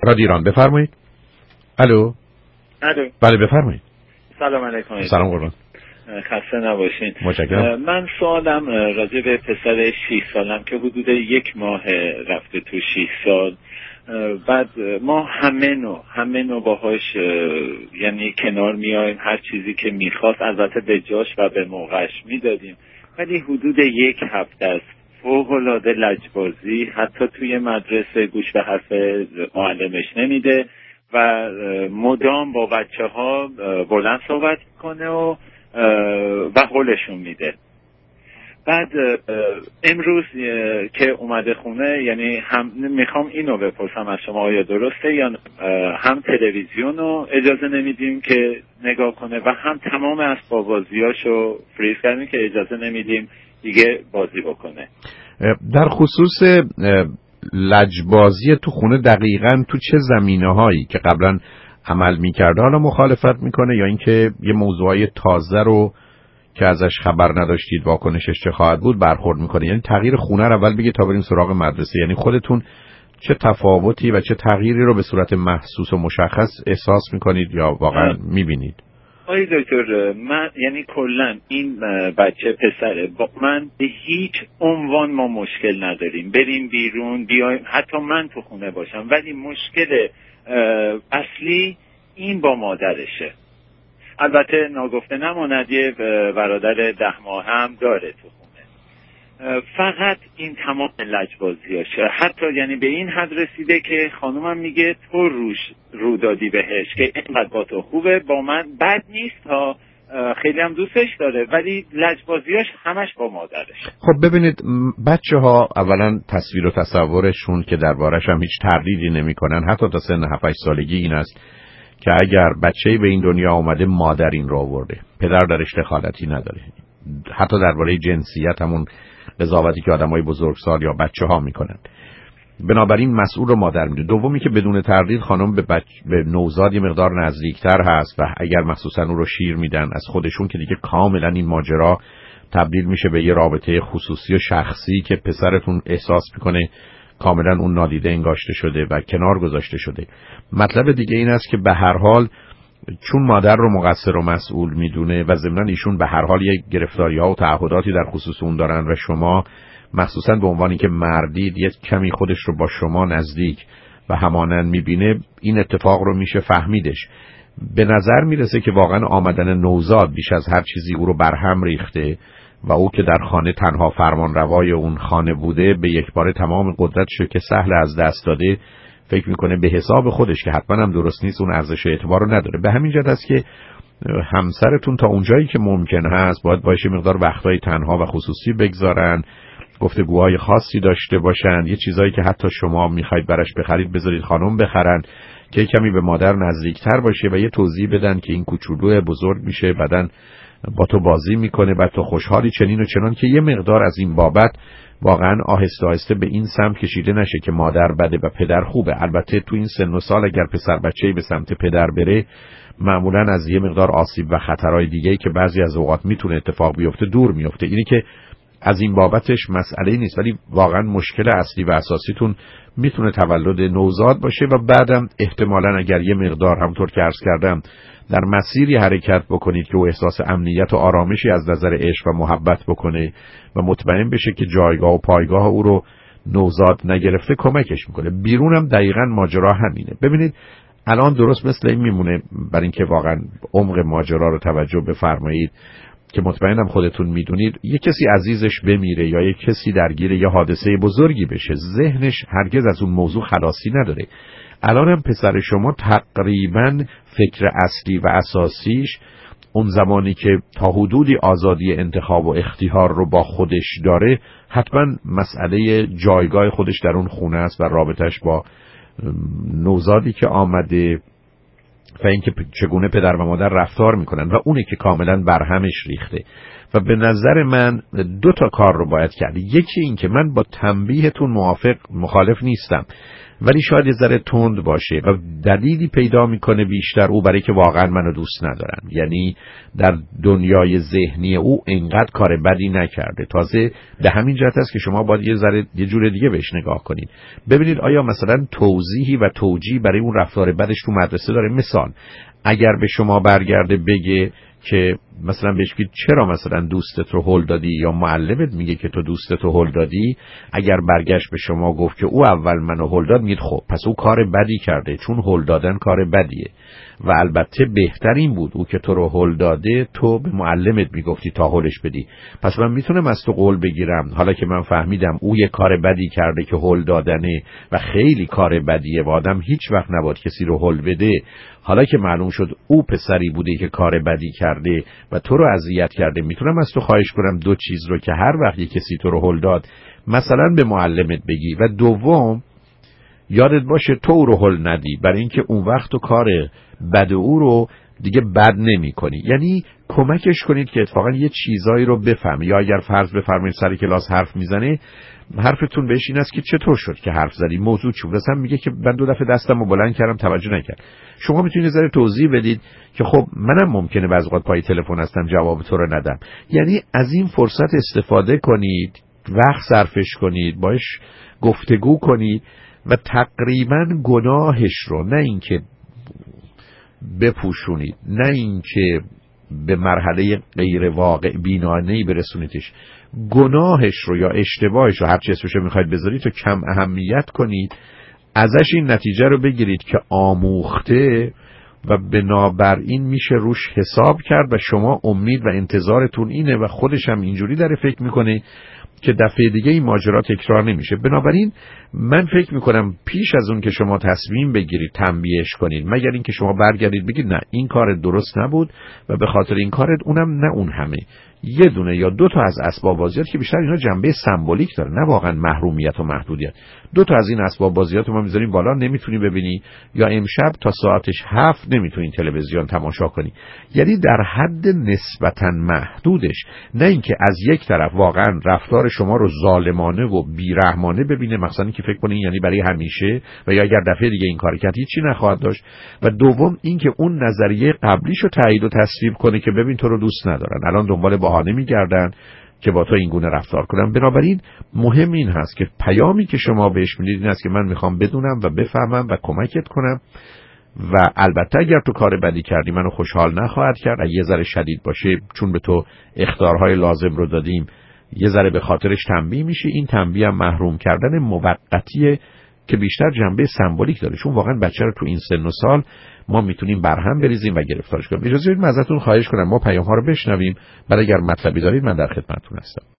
رادیو ایران، بفرمایید. الو. بله بفرمایید. سلام علیکم. سلام قربان. خسته نباشین. متشکرم. من سوالم راجع به پسر 6 سالم که حدود 1 ماه رفته تو 6 سال. بعد ما همه نوع باهاش یعنی کنار میایم، هر چیزی که میخواست البته به جاش و به موقعش میدادیم، ولی حدود 1 هفته است فوق‌العاده لجبازی، حتی توی مدرسه گوش به حرف معلمش نمیده و مدام با بچه‌ها بلند صحبت میکنه و هولشون میده. بعد امروز که اومده خونه، یعنی هم میخوام اینو بپرسم از شما آیا درسته یا هم تلویزیون رو اجازه نمیدیم که نگاه کنه و هم تمام اسباب‌بازیاشو فریز کردیم که اجازه نمیدیم دیگه بازی بکنه. در خصوص لجبازی تو خونه دقیقاً تو چه زمینه‌هایی که قبلا عمل می‌کرده حالا مخالفت میکنه، یا اینکه یه موضوعای تازه رو که ازش خبر نداشتید واکنشش چه خواهد بود برخورد میکنه؟ یعنی تغییر خونه رو اول بگید تا بریم سراغ مدرسه. یعنی خودتون چه تفاوتی و چه تغییری رو به صورت محسوس و مشخص احساس میکنید یا واقعا میبینید؟ آی دکتر، من یعنی کلا این بچه پسره با من به هیچ عنوان ما مشکل نداریم، بریم بیرون بیایم، حتی من تو خونه باشم، ولی مشکل اصلی این با مادرشه. البته ناگفته نماند یه برادر 10 ماه هم داره تو خونه. فقط این تمام لجبازیاشه، حتی یعنی به این حد رسیده که خانومم میگه تو رو دادی بهش که اینقدر با تو خوبه، با من بد نیست ها، خیلی هم دوستش داره، ولی لجبازیاش همش با مادرش. خب ببینید، بچه ها اولا تصویر و تصورشون که دربارش هم هیچ تردیدی نمی کنن حتی تا سن 7-8 سالگی این است که اگر بچه‌ای به این دنیا اومده مادر این رو آورده، پدر درش دخالتی نداره. حتی درباره جنسیت همون قضاوتی که آدمای بزرگسال یا بچه‌ها میکنن، بنابراین مسئول رو مادر میده. دومی که بدون تردید خانم به نوزاد یه مقدار نزدیکتر هست و اگر مخصوصا اون رو شیر میدن از خودشون که دیگه کاملا این ماجرا تبدیل میشه به یه رابطه خصوصی و شخصی که پسرتون احساس میکنه کاملا اون نادیده انگاشته شده و کنار گذاشته شده. مطلب دیگه این است که به هر حال چون مادر رو مقصر و مسئول میدونه و ضمناً ایشون به هر حال یک گرفتاری‌ها و تعهداتی در خصوص اون دارن و شما مخصوصاً به عنوانی که مردید یک کمی خودش رو با شما نزدیک و همانند میبینه، این اتفاق رو میشه فهمیدش. به نظر میرسه که واقعاً آمدن نوزاد بیش از هر چیزی او رو برهم ریخته و او که در خانه تنها فرمانروای اون خانه بوده به یک بار تمام قدرتشو که سهل از دست داده، فکر میکنه به حساب خودش که حتما هم درست نیست اون ارزش و اعتبار رو نداره. به همین جهت است که همسرتون تا اونجایی که ممکن هست باید باشه مقدار وقتای تنها و خصوصی بگذارن، گفتگوهای خاصی داشته باشن، یه چیزایی که حتی شما میخواید براش بخرید بذارید خانم بخرن که کمی به مادر نزدیکتر باشه و یه توضیح بدن که این کوچولو بزرگ میشه بعدن با تو بازی میکنه، بعد تو خوشحالی چنین و چنان، که یه مقدار از این بابت واقعا آهسته آهسته به این سمت کشیده نشه که مادر بده و پدر خوبه. البته تو این سن و سال اگر پسر بچه‌ای به سمت پدر بره معمولا از یه مقدار آسیب و خطرهای دیگه‌ای که بعضی از اوقات میتونه اتفاق بیفته دور میفته. اینی که از این بابتش مسئله نیست، ولی واقعا مشکل اصلی و اساسیتون میتونه تولد نوزاد باشه و بعدم احتمالاً اگر یه مقدار همونطور که عرض کردم در مسیری حرکت بکنید که او احساس امنیت و آرامشی از نظر عشق و محبت بکنه و مطمئن بشه که جایگاه و پایگاه او رو نوزاد نگرفته، کمکش میکنه. بیرونم دقیقاً ماجرا همینه. ببینید الان درست مثل این میمونه، برای اینکه واقعاً عمق ماجرا رو توجه بفرمایید که مطمئنم خودتون میدونید، یه کسی عزیزش بمیره یا یه کسی درگیر یه حادثه بزرگی بشه، ذهنش هرگز از اون موضوع خلاصی نداره. الان هم پسر شما تقریباً فکر اصلی و اساسیش اون زمانی که تا حدودی آزادی انتخاب و اختیار رو با خودش داره، حتما مسئله جایگاه خودش در اون خونه است و رابطش با نوزادی که آمده و اینکه چگونه پدر و مادر رفتار میکنن و اونه که کاملا برهمش ریخته. و به نظر من 2 کار رو باید کرد. یکی این که من با تنبیهتون مخالف نیستم، ولی شاید یه ذره تند باشه و دلیلی پیدا میکنه بیشتر او برای که واقعا منو دوست ندارن. یعنی در دنیای ذهنی او انقدر کار بدی نکرده. تازه به همین جهت است که شما باید یه ذره یه جور دیگه بهش نگاه کنید. ببینید آیا مثلا توضیحی و توجیهی برای اون رفتار بدش تو مدرسه داره؟ مثال اگر به شما برگرده بگه که مثلا بهش بگید چرا مثلا دوستت رو هل دادی، یا معلمت میگه که تو دوستت رو هل دادی، اگر برگشت به شما گفت که او اول منو هل داد، میگید خب پس او کار بدی کرده، چون هل دادن کار بدیه و البته بهتر این بود او که تو رو هل داده تو به معلمت میگفتی تا هلش بدی. پس من میتونم از تو قول بگیرم حالا که من فهمیدم او یه کار بدی کرده که هل دادنه و خیلی کار بدیه و آدم هیچ وقت نباید کسی رو هل بده، حالا که معلوم شد او پسری بوده که کار بدی کرده و تو رو اذیت کرده، میتونم از تو خواهش کنم دو چیز رو که هر وقت کسی تو رو هل داد مثلا به معلمت بگی، و دوم یادت باشه تو او رو هل ندی، برای اینکه اون وقت تو کار بد او رو دیگه بد نمی کنی. یعنی کمکش کنید که اتفاقا یه چیزایی رو بفهمه. یا اگر فرض بفرمایید سر کلاس حرف میزنه، حرفتون بهش این است که چطور شد که حرف زدی، موضوع چی بود. مثلا میگه که من 2 دفعه دستمو بلند کردم توجه نکرد. شما میتونید ذره توضیح بدید که خب منم ممکنه بعضی وقت پای تلفن هستم جواب تو رو ندم. یعنی از این فرصت استفاده کنید، وقت صرفش کنید، باش گفتگو کنید و تقریبا گناهش رو نه اینکه بپوشونید، نه اینکه به مرحله غیر واقع بینانه‌ای برسونیدش، گناهش رو یا اشتباهش رو هر چی اسمش رو میخواید بذارید تو کم اهمیت کنید، ازش این نتیجه رو بگیرید که آموخته و بنابراین میشه روش حساب کرد و شما امید و انتظارتون اینه و خودش هم اینجوری داره فکر میکنه که دفعه دیگه این ماجرا تکرار نمیشه. بنابراین من فکر میکنم پیش از اون که شما تصمیم بگیرید تنبیهش کنید، مگر اینکه شما برگردید بگید نه این کار درست نبود و به خاطر این کارت اونم نه اون همه، یه دونه یا 2 تا از اسباب بازیات که بیشتر اینا جنبه سمبولیک داره نه واقعا محرومیت و محدودیت، 2 تا از این اسباب بازیات رو ما میذاریم بالا، نمیتونی ببینی، یا امشب تا ساعتش 7 نمیتونی تلویزیون تماشا کنی. یعنی در حد نسبتا محدودش، نه اینکه از یک طرف واقعا رفتار شما رو ظالمانه و بیرحمانه ببینه مثلا که فکر کنین یعنی برای همیشه و یا اگر دفعه دیگه این کار کرد هیچی نخواهد داشت، و دوم اینکه اون نظریه قبلیشو تایید و تصویب کنه که ببین تو رو دوست ندارن، الان دنبال بهانه میگردن که با تو این گونه رفتار کنن. بنابراین مهم این هست که پیامی که شما بهش میدید این است که من میخوام بدونم و بفهمم و کمکت کنم، و البته اگر تو کار بدی کردی منو خوشحال نخواهد کرد، اگه یه ذره شدید باشه چون به تو اخطارهای لازم رو دادیم یه ذره به خاطرش تنبیه میشه. این تنبیه هم محروم کردن موقتیه که بیشتر جنبه سمبولیک داره، چون واقعا بچه رو تو این سن و سال ما میتونیم برهم بریزیم و گرفتارش کنیم. اجازه بدید من ازتون خواهش کنم ما پیام ها رو بشنویم، بعد اگر مطلبی دارید من در خدمتتون هستم.